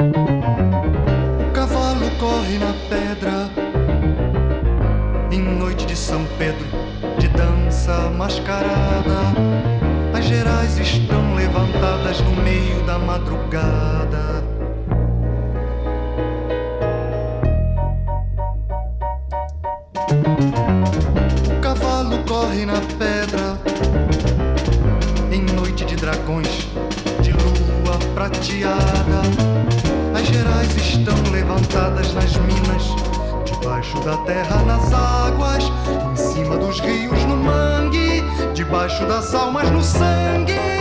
O cavalo corre na pedra em noite de São Pedro, de dança mascarada. As gerais estão levantadas no meio da madrugada. O cavalo corre na pedra em noite de dragões, de lua prateada. As gerais estão levantadas nas minas, debaixo da terra, nas águas, em cima dos rios, no mangue, debaixo das almas, no sangue.